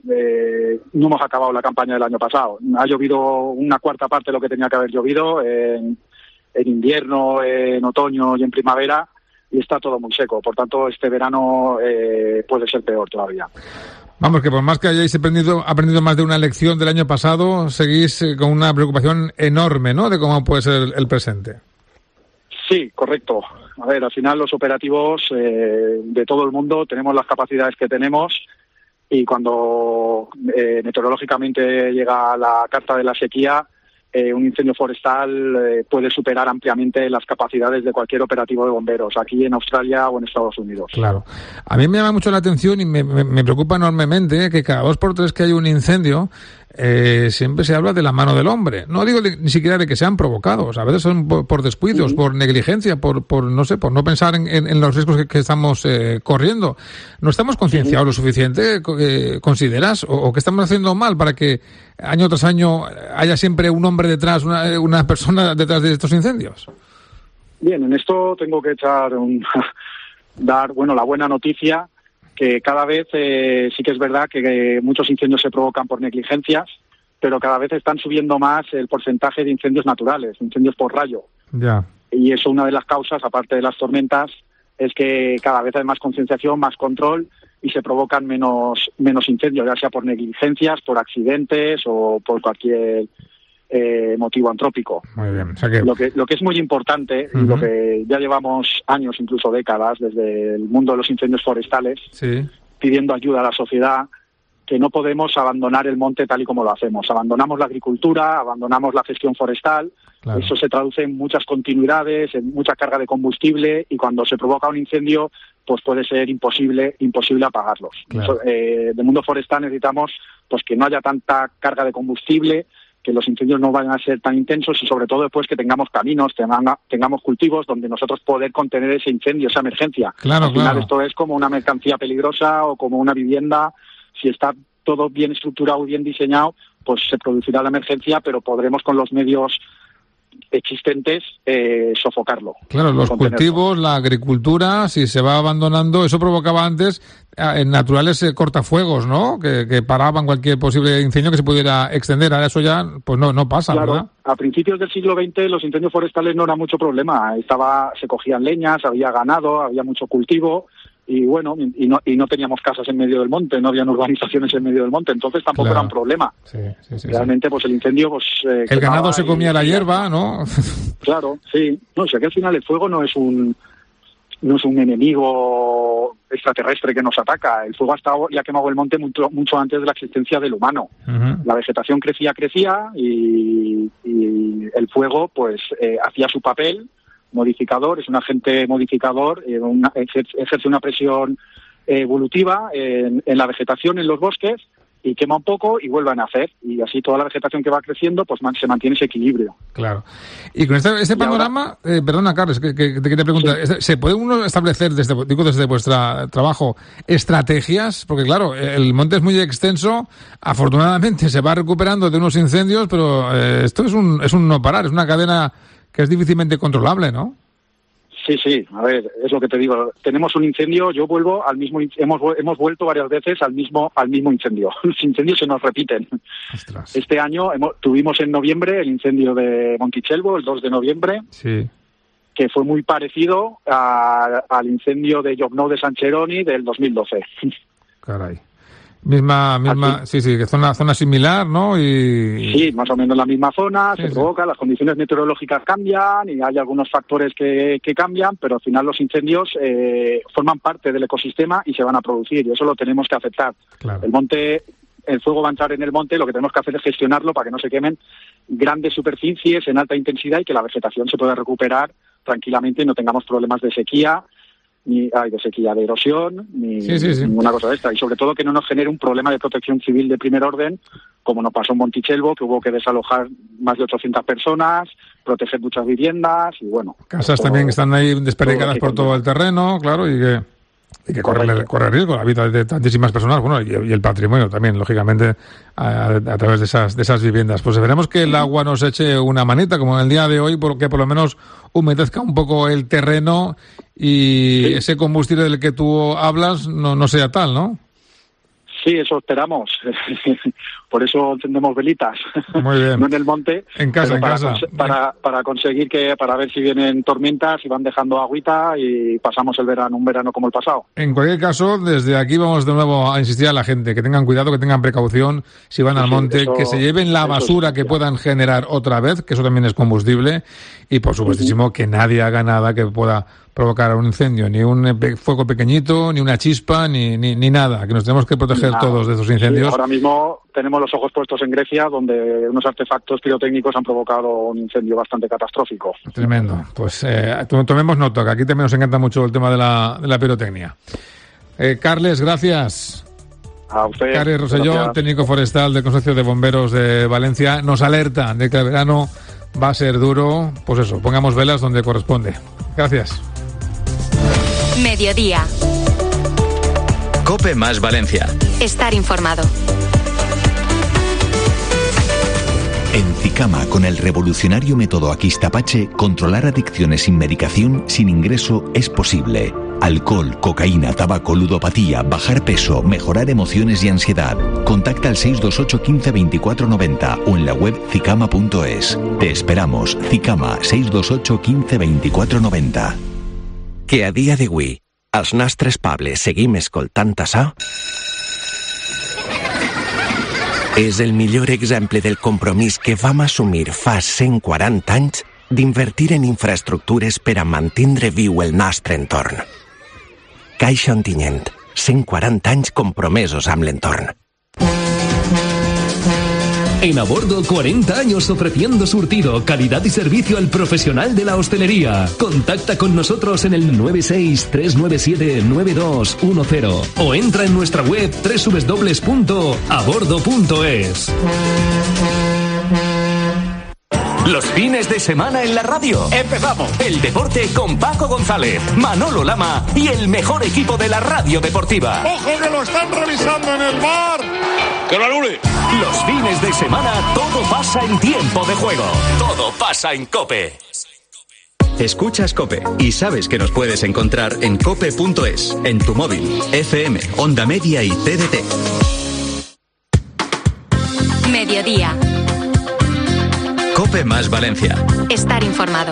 que no hemos acabado la campaña del año pasado. Ha llovido una cuarta parte de lo que tenía que haber llovido en invierno, en otoño y en primavera, y está todo muy seco. Por tanto, este verano puede ser peor todavía. Vamos, que por más que hayáis aprendido más de una lección del año pasado, seguís con una preocupación enorme, ¿no?, de cómo puede ser el presente. Sí, correcto. A ver, al final los operativos de todo el mundo tenemos las capacidades que tenemos y cuando meteorológicamente llega la carta de la sequía, un incendio forestal puede superar ampliamente las capacidades de cualquier operativo de bomberos, aquí en Australia o en Estados Unidos. Claro. A mí me llama mucho la atención y me preocupa enormemente que cada 2 por 3 que hay un incendio, siempre se habla de la mano del hombre. No digo ni siquiera de que sean provocados. A veces son por descuidos, por negligencia, por no sé, por no pensar en los riesgos que estamos corriendo. ¿No estamos concienciados lo suficiente, consideras? ¿O qué estamos haciendo mal para que año tras año haya siempre un hombre detrás, una persona detrás de estos incendios? Bien, en esto tengo que dar la buena noticia, que cada vez sí que es verdad que muchos incendios se provocan por negligencias, pero cada vez están subiendo más el porcentaje de incendios naturales, incendios por rayo. Ya. Y eso, una de las causas, aparte de las tormentas, es que cada vez hay más concienciación, más control y se provocan menos incendios, ya sea por negligencias, por accidentes o por cualquier motivo antrópico. Muy bien. O sea que... Lo que es muy importante, y lo que ya llevamos años, incluso décadas, desde el mundo de los incendios forestales, pidiendo ayuda a la sociedad, que no podemos abandonar el monte tal y como lo hacemos. Abandonamos la agricultura, abandonamos la gestión forestal, claro. Eso se traduce en muchas continuidades, en mucha carga de combustible, y cuando se provoca un incendio, pues puede ser imposible apagarlos. Claro. Del mundo forestal necesitamos pues que no haya tanta carga de combustible, que los incendios no vayan a ser tan intensos y sobre todo después que tengamos caminos, tengamos cultivos donde nosotros poder contener ese incendio, esa emergencia. Claro, al final esto es como una mercancía peligrosa o como una vivienda. Si está todo bien estructurado y bien diseñado, pues se producirá la emergencia, pero podremos con los medios existentes sofocarlo. Claro, los cultivos, la agricultura, si se va abandonando, eso provocaba antes en naturales cortafuegos, ¿no? Que paraban cualquier posible incendio que se pudiera extender. Ahora eso ya pues no pasa, claro, ¿verdad? A principios del siglo XX los incendios forestales no era mucho problema. Se cogían leñas, había ganado, había mucho cultivo. Y bueno, y no teníamos casas en medio del monte, no habían urbanizaciones en medio del monte, entonces tampoco era un problema. Sí, realmente, pues el incendio, pues el ganado se comía la hierba, ¿no? Claro, sí. No, o sea que al final el fuego no es un enemigo extraterrestre que nos ataca. El fuego ha quemado el monte mucho antes de la existencia del humano. Uh-huh. La vegetación crecía y el fuego, pues, hacía su papel modificador, es un agente modificador, ejerce una presión evolutiva en la vegetación, en los bosques, y quema un poco y vuelve a nacer. Y así toda la vegetación que va creciendo, pues se mantiene ese equilibrio. Claro. Y con este panorama, perdona, Carles, que te quería preguntar, sí. ¿Se puede uno establecer, desde vuestro trabajo, estrategias? Porque claro, el monte es muy extenso, afortunadamente se va recuperando de unos incendios, pero esto es un no parar, es una cadena que es difícilmente controlable, ¿no? Sí, a ver, es lo que te digo. Tenemos un incendio, yo vuelvo al mismo, hemos vuelto varias veces al mismo incendio. Los incendios se nos repiten. Ostras. Este año tuvimos en noviembre el incendio de Montichelvo, el 2 de noviembre, sí, que fue muy parecido al incendio de Llobnou de Sancheroni del 2012. Caray. Misma, sí, que zona similar, ¿no? Sí, más o menos la misma zona, se provoca, las condiciones meteorológicas cambian y hay algunos factores que cambian, pero al final los incendios forman parte del ecosistema y se van a producir, y eso lo tenemos que aceptar. Claro. El fuego va a entrar en el monte, lo que tenemos que hacer es gestionarlo para que no se quemen grandes superficies en alta intensidad y que la vegetación se pueda recuperar tranquilamente y no tengamos problemas de sequía, de erosión, ninguna cosa de esta. Y sobre todo que no nos genere un problema de protección civil de primer orden, como nos pasó en Montichelvo, que hubo que desalojar más de 800 personas, proteger muchas viviendas y bueno. Casas también que están ahí desperdicadas por todo el terreno, claro, y que corre riesgo la vida de tantísimas personas, bueno, y el patrimonio también, lógicamente, a través de esas viviendas. Pues esperemos que el agua nos eche una manita, como en el día de hoy, porque por lo menos humedezca un poco el terreno y ese combustible del que tú hablas no sea tal, ¿no? Sí, eso esperamos. Por eso encendemos velitas. Muy bien. No en el monte. En casa. Para conseguir para ver si vienen tormentas y van dejando agüita y pasamos un verano como el pasado. En cualquier caso, desde aquí vamos de nuevo a insistir a la gente que tengan cuidado, que tengan precaución si van al monte, que se lleven la basura que puedan generar otra vez, que eso también es combustible, y por supuestísimo que nadie haga nada que pueda provocar un incendio, ni un fuego pequeñito, ni una chispa, ni nada, que nos tenemos que proteger todos de esos incendios. Sí, ahora mismo tenemos los ojos puestos en Grecia, donde unos artefactos pirotécnicos han provocado un incendio bastante catastrófico. Tremendo. Pues tomemos nota, que aquí también nos encanta mucho el tema de la pirotecnia. Carles, gracias. A usted. Carles Rosselló, técnico forestal del Consorcio de Bomberos de Valencia, nos alerta de que el verano va a ser duro. Pues eso, pongamos velas donde corresponde. Gracias. Mediodía. COPE más Valencia. Estar informado. En Zicama, con el revolucionario método Aquistapache, controlar adicciones sin medicación, sin ingreso, es posible. Alcohol, cocaína, tabaco, ludopatía, bajar peso, mejorar emociones y ansiedad. Contacta al 628 15 24 90 o en la web zicama.es. Te esperamos. Zicama, 628 15 24 90. Que a dia d'avui els nostres pobles seguim escoltant això és el millor exemple del compromís que vam assumir fa 140 anys d'invertir en infraestructures per a mantindre viu el nostre entorn. Caixa Ontinyent, 140 anys compromesos amb l'entorn. En A Bordo, 40 años ofreciendo surtido, calidad y servicio al profesional de la hostelería. Contacta con nosotros en el 96-397-9210 o entra en nuestra web www.abordo.es. Los fines de semana en la radio. Empezamos. El deporte con Paco González, Manolo Lama y el mejor equipo de la radio deportiva. ¡Ojo que lo están revisando en el bar! ¡Que lo anule! Los fines de semana todo pasa en tiempo de juego. Todo pasa en COPE. Escuchas COPE y sabes que nos puedes encontrar en cope.es, en tu móvil, FM, Onda Media y TDT. Mediodía. COPE más Valencia. Estar informado.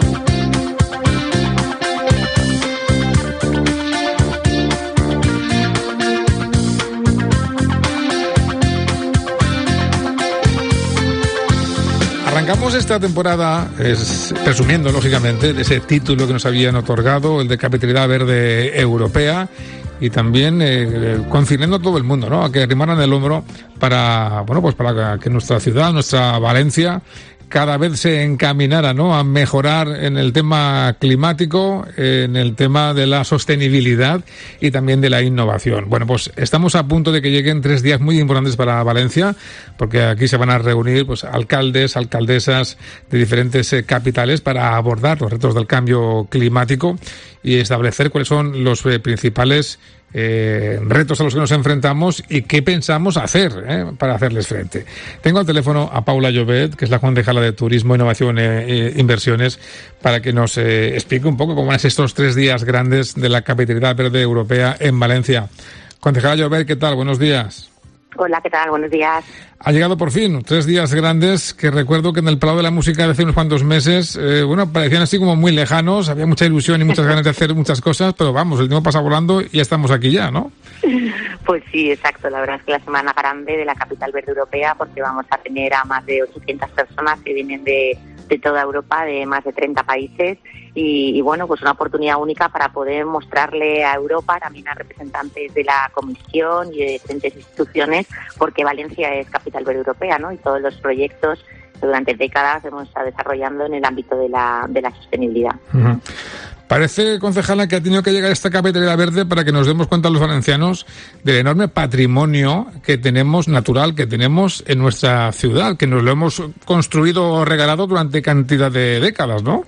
Arrancamos esta temporada presumiendo, lógicamente, de ese título que nos habían otorgado, el de Capitalidad Verde Europea, y también conciliando a todo el mundo, ¿no? A que arrimaran el hombro para que nuestra ciudad, nuestra Valencia, cada vez se encaminara, ¿no?, a mejorar en el tema climático, en el tema de la sostenibilidad y también de la innovación. Bueno, pues estamos a punto de que lleguen 3 días muy importantes para Valencia, porque aquí se van a reunir pues alcaldes, alcaldesas de diferentes capitales para abordar los retos del cambio climático y establecer cuáles son los principales retos a los que nos enfrentamos y qué pensamos hacer para hacerles frente. Tengo al teléfono a Paula Llobet, que es la concejala de Turismo, Innovación e Inversiones, para que nos explique un poco cómo van estos 3 días grandes de la Capitalidad Verde Europea en Valencia. Concejala Llobet, ¿qué tal? Buenos días. Hola, ¿qué tal? Buenos días. Ha llegado por fin 3 días grandes que recuerdo que en el Palau de la Música de hace unos cuantos meses, parecían así como muy lejanos, había mucha ilusión y muchas ganas de hacer muchas cosas, pero vamos, el tiempo pasa volando y ya estamos aquí ya, ¿no? Pues sí, exacto. La verdad es que la semana grande de la Capital Verde Europea, porque vamos a tener a más de 800 personas que vienen de toda Europa, de más de 30 países, y bueno, pues una oportunidad única para poder mostrarle a Europa, también a representantes de la Comisión y de diferentes instituciones, porque Valencia es Capital Verde Europea, ¿no? Y todos los proyectos que durante décadas hemos estado desarrollando en el ámbito de la sostenibilidad. Uh-huh. Parece, concejala, que ha tenido que llegar esta Capitalidad Verde para que nos demos cuenta los valencianos del enorme patrimonio que tenemos, natural, que tenemos en nuestra ciudad, que nos lo hemos construido o regalado durante cantidad de décadas, ¿no?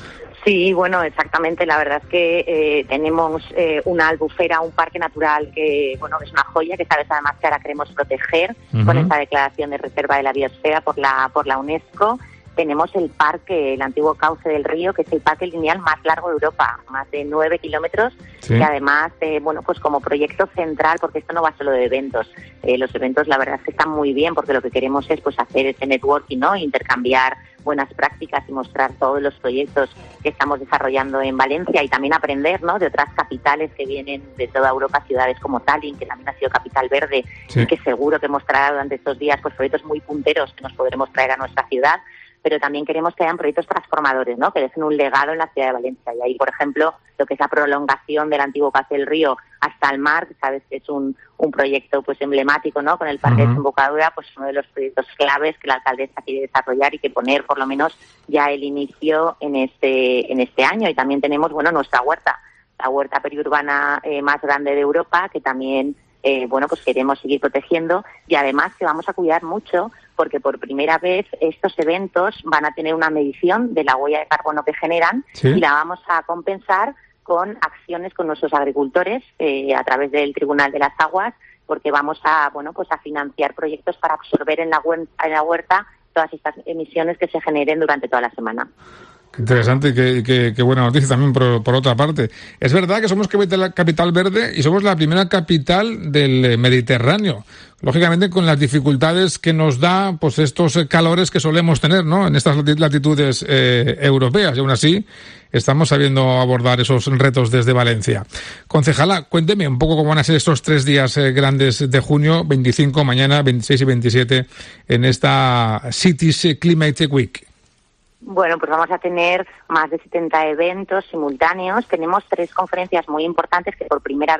Sí, bueno, exactamente. La verdad es que tenemos una albufera, un parque natural que, bueno, es una joya, que sabes además que ahora queremos proteger con esta declaración de reserva de la biosfera por la UNESCO. Tenemos el parque, el antiguo cauce del río, que es el parque lineal más largo de Europa, más de 9 kilómetros, sí. Y además, pues como proyecto central, porque esto no va solo de eventos. Los eventos, la verdad es que están muy bien, porque lo que queremos es pues hacer ese networking, ¿no? Intercambiar buenas prácticas y mostrar todos los proyectos que estamos desarrollando en Valencia y también aprender, ¿no?, de otras capitales que vienen de toda Europa, ciudades como Tallinn, que también ha sido capital verde, sí. Y que seguro que mostrará durante estos días pues proyectos muy punteros que nos podremos traer a nuestra ciudad. Pero también queremos que hayan proyectos transformadores, ¿no?, que dejen un legado en la ciudad de Valencia. Y ahí, por ejemplo, lo que es la prolongación del antiguo cauce del río hasta el mar, que sabes que es un proyecto pues emblemático, ¿no?, con el parque de desembocadura, pues uno de los proyectos claves que la alcaldesa quiere desarrollar y que poner por lo menos ya el inicio en este año. Y también tenemos, bueno, nuestra huerta, la huerta periurbana más grande de Europa, que también pues queremos seguir protegiendo, y además que vamos a cuidar mucho, porque por primera vez estos eventos van a tener una medición de la huella de carbono que generan, ¿sí?, y la vamos a compensar con acciones con nuestros agricultores a través del Tribunal de las Aguas, porque vamos a financiar proyectos para absorber en la huerta todas estas emisiones que se generen durante toda la semana. Qué interesante y qué buena noticia también por otra parte. Es verdad que somos capital verde y somos la primera capital del Mediterráneo. Lógicamente con las dificultades que nos da pues estos calores que solemos tener, ¿no?, en estas latitudes europeas, y aún así estamos sabiendo abordar esos retos desde Valencia. Concejala, cuénteme un poco cómo van a ser estos 3 días grandes de junio, 25, mañana, 26 y 27, en esta Cities Climate Week. Bueno, pues vamos a tener más de 70 eventos simultáneos. Tenemos 3 conferencias muy importantes que por primera vez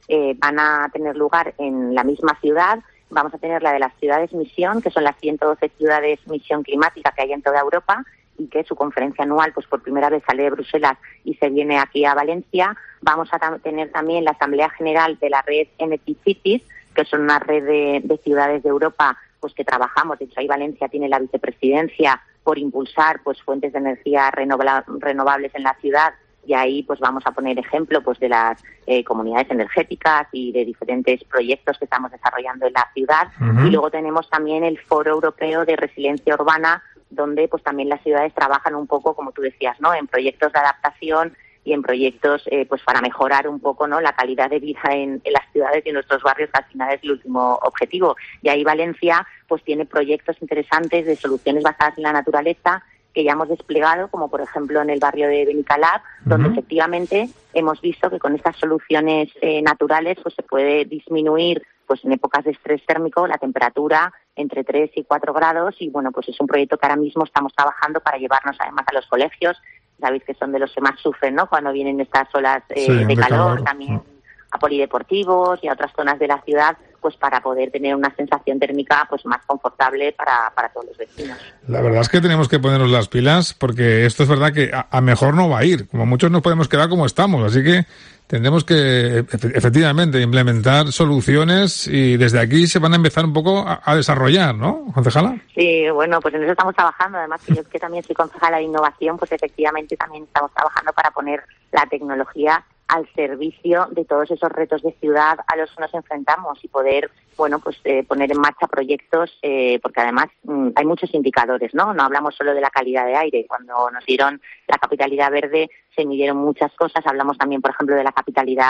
van a tener lugar en la misma ciudad. Vamos a tener la de las ciudades misión, que son las 112 ciudades misión climática que hay en toda Europa, y que su conferencia anual, pues por primera vez sale de Bruselas y se viene aquí a Valencia. Vamos a tener también la Asamblea General de la red Energy Cities, que son una red de ciudades de Europa, pues que trabajamos. De hecho, ahí Valencia tiene la vicepresidencia por impulsar pues fuentes de energía renovables en la ciudad, y ahí pues vamos a poner ejemplo pues de las comunidades energéticas y de diferentes proyectos que estamos desarrollando en la ciudad. Y luego tenemos también el Foro Europeo de Resiliencia Urbana, donde pues también las ciudades trabajan un poco, como tú decías, ¿no?, en proyectos de adaptación y en proyectos pues para mejorar un poco, ¿no?, la calidad de vida en las ciudades y en nuestros barrios, que al final es el último objetivo. Y ahí Valencia pues tiene proyectos interesantes de soluciones basadas en la naturaleza que ya hemos desplegado, como por ejemplo en el barrio de Benicalap, donde efectivamente hemos visto que con estas soluciones naturales pues se puede disminuir pues en épocas de estrés térmico la temperatura entre 3 y 4 grados, y bueno, pues es un proyecto que ahora mismo estamos trabajando para llevarnos además a los colegios. Sabéis que son de los que más sufren, ¿no?, cuando vienen estas olas de calor, también a polideportivos y a otras zonas de la ciudad, pues para poder tener una sensación térmica pues más confortable para todos los vecinos. La verdad es que tenemos que ponernos las pilas, porque esto es verdad que a mejor no va a ir. Como muchos nos podemos quedar como estamos, así que tendremos que efectivamente implementar soluciones, y desde aquí se van a empezar un poco a desarrollar, ¿no, concejala? Sí, bueno, pues en eso estamos trabajando. Además, que yo que también soy concejala de innovación, pues efectivamente también estamos trabajando para poner la tecnología al servicio de todos esos retos de ciudad a los que nos enfrentamos, y poder, bueno, pues poner en marcha proyectos, porque además hay muchos indicadores, ¿no? No hablamos solo de la calidad de aire. Cuando nos dieron la capitalidad verde se midieron muchas cosas. Hablamos también, por ejemplo, de la capitalidad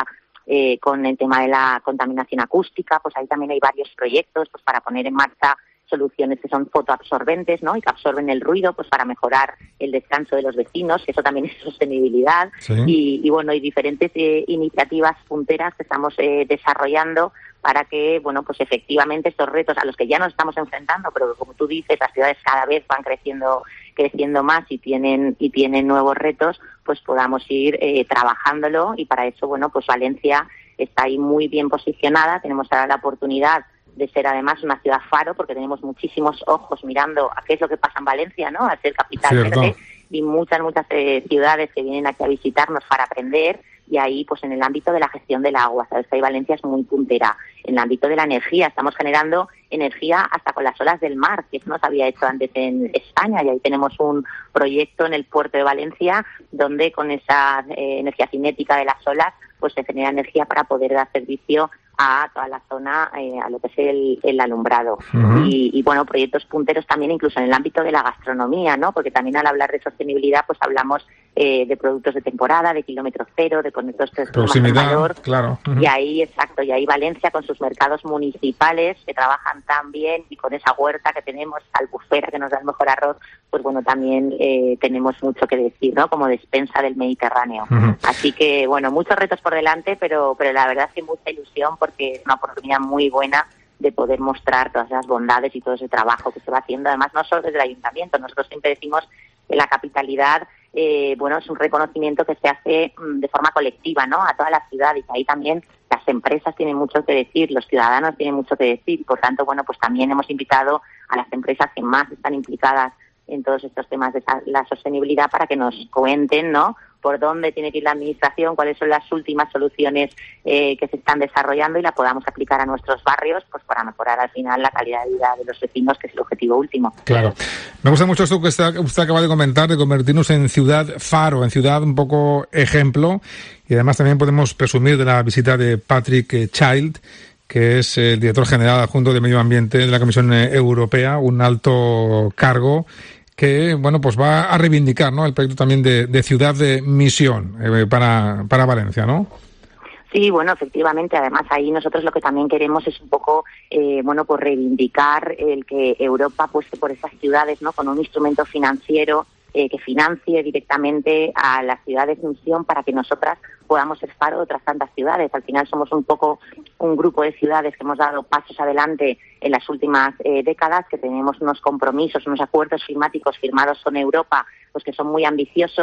con el tema de la contaminación acústica. Pues ahí también hay varios proyectos pues para poner en marcha soluciones que son fotoabsorbentes, ¿no?, y que absorben el ruido pues para mejorar el descanso de los vecinos. Eso también es sostenibilidad. Sí. Y bueno, hay diferentes iniciativas punteras que estamos desarrollando para que, bueno, pues efectivamente estos retos a los que ya nos estamos enfrentando, pero como tú dices, las ciudades cada vez van creciendo más y tienen nuevos retos, pues podamos ir trabajándolo. Y para eso, bueno, pues Valencia está ahí muy bien posicionada. Tenemos ahora la oportunidad de ser además una ciudad faro, porque tenemos muchísimos ojos mirando a qué es lo que pasa en Valencia, ¿no?, al ser capital verde, y muchas ciudades que vienen aquí a visitarnos para aprender. Y ahí, pues en el ámbito de la gestión del agua, sabes que ahí Valencia es muy puntera. En el ámbito de la energía, estamos generando energía hasta con las olas del mar, que eso no se había hecho antes en España, y ahí tenemos un proyecto en el puerto de Valencia donde con esa energía cinética de las olas pues se genera energía para poder dar servicio a toda la zona, a lo que es el alumbrado. Y bueno, proyectos punteros también incluso en el ámbito de la gastronomía, ¿no?, porque también al hablar de sostenibilidad pues hablamos de productos de temporada, de kilómetro cero, de productos que proximidad, valor. Claro. Y ahí, exacto, y ahí Valencia con sus mercados municipales que trabajan tan bien, y con esa huerta que tenemos, Albufera, que nos da el mejor arroz, pues bueno, también tenemos mucho que decir, ¿no?, como despensa del Mediterráneo. Así que, bueno, muchos retos por delante, pero la verdad es que mucha ilusión, porque es una oportunidad muy buena de poder mostrar todas las bondades y todo ese trabajo que se va haciendo, además no solo desde el ayuntamiento. Nosotros siempre decimos que la capitalidad bueno, es un reconocimiento que se hace de forma colectiva, ¿no?, a toda la ciudad, y que ahí también las empresas tienen mucho que decir, los ciudadanos tienen mucho que decir, y por tanto, bueno, pues también hemos invitado a las empresas que más están implicadas en todos estos temas de la sostenibilidad para que nos cuenten, ¿no?, por dónde tiene que ir la administración, cuáles son las últimas soluciones que se están desarrollando, y la podamos aplicar a nuestros barrios pues para mejorar al final la calidad de vida de los vecinos, que es el objetivo último. Claro. Me gusta mucho esto que usted acaba de comentar, de convertirnos en ciudad faro, en ciudad un poco ejemplo, y además también podemos presumir de la visita de Patrick Child, que es el director general adjunto de Medio Ambiente de la Comisión Europea, un alto cargo que, bueno, pues va a reivindicar, ¿no?, el proyecto también de ciudad de misión para Valencia, ¿no? Sí, bueno, efectivamente. Además, ahí nosotros lo que también queremos es un poco, bueno, pues reivindicar el que Europa apueste por esas ciudades, ¿no?, con un instrumento financiero que financie directamente a las ciudades de misión para que nosotras podamos ser faro de otras tantas ciudades. Al final somos un poco un grupo de ciudades que hemos dado pasos adelante en las últimas décadas, que tenemos unos compromisos, unos acuerdos climáticos firmados con Europa, pues que son muy ambiciosos,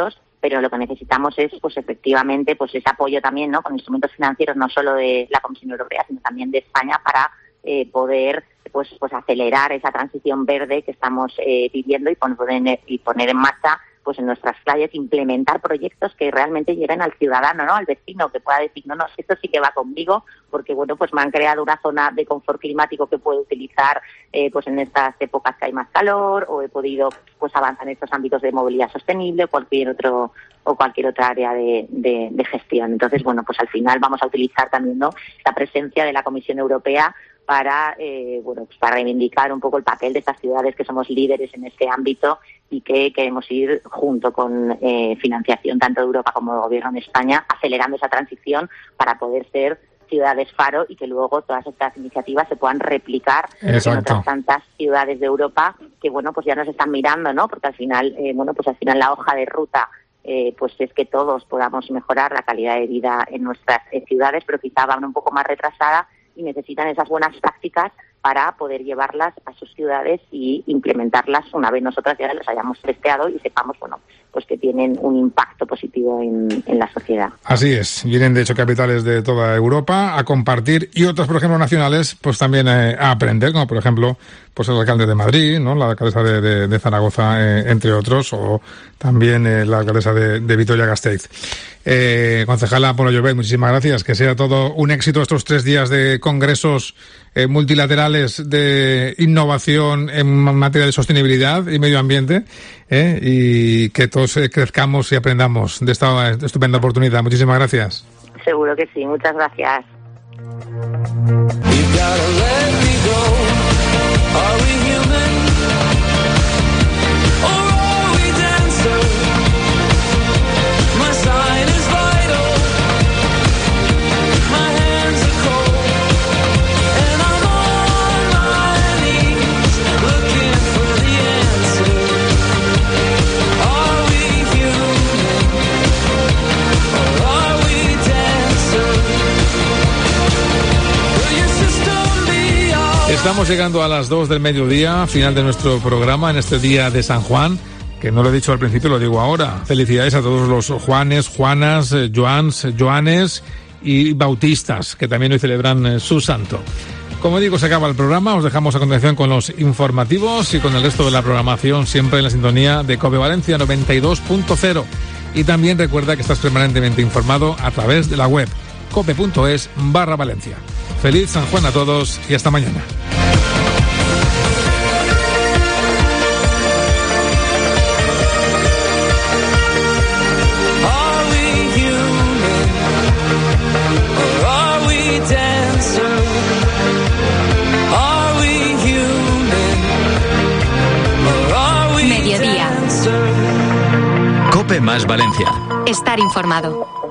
pero lo que necesitamos es, pues efectivamente, pues ese apoyo también, ¿no?, con instrumentos financieros no solo de la Comisión Europea, sino también de España para poder pues acelerar esa transición verde que estamos viviendo y poner en marcha pues en nuestras playas, implementar proyectos que realmente lleguen al ciudadano, ¿no?, al vecino, que pueda decir, no, esto sí que va conmigo, porque bueno, pues me han creado una zona de confort climático que puedo utilizar pues en estas épocas que hay más calor, o he podido pues avanzar en estos ámbitos de movilidad sostenible o cualquier otra área de gestión. Entonces, bueno, pues al final vamos a utilizar también, ¿no?, la presencia de la Comisión Europea para para reivindicar un poco el papel de estas ciudades que somos líderes en este ámbito y que queremos ir junto con financiación tanto de Europa como del Gobierno de España, acelerando esa transición para poder ser ciudades faro y que luego todas estas iniciativas se puedan replicar en otras tantas ciudades de Europa que pues ya nos están mirando, ¿no? Porque al final al final la hoja de ruta pues es que todos podamos mejorar la calidad de vida en nuestras ciudades, pero quizá van un poco más retrasadas y necesitan esas buenas prácticas para poder llevarlas a sus ciudades y implementarlas una vez nosotras ya las hayamos testeado y sepamos, pues que tienen un impacto positivo en la sociedad. Así es. Vienen, de hecho, capitales de toda Europa a compartir y otras, por ejemplo, nacionales, pues también a aprender, como por ejemplo, pues el alcalde de Madrid, ¿no?, la alcaldesa de Zaragoza, entre otros, o también la alcaldesa de Vitoria-Gasteiz. Concejala Paula Llobet, muchísimas gracias. Que sea todo un éxito estos 3 días de congresos multilaterales de innovación en materia de sostenibilidad y medio ambiente, y que todos crezcamos y aprendamos de esta estupenda oportunidad. Muchísimas gracias. Seguro que sí, muchas gracias. Estamos llegando a las 2 del mediodía, final de nuestro programa en este día de San Juan, que no lo he dicho al principio, lo digo ahora. Felicidades a todos los Juanes, Juanas, Joans, Joanes y Bautistas, que también hoy celebran su santo. Como digo, se acaba el programa, os dejamos a continuación con los informativos y con el resto de la programación, siempre en la sintonía de COPE Valencia 92.0. Y también recuerda que estás permanentemente informado a través de la web cope.es/Valencia. Feliz San Juan a todos y hasta mañana. Mediodía. COPE más Valencia. Estar informado.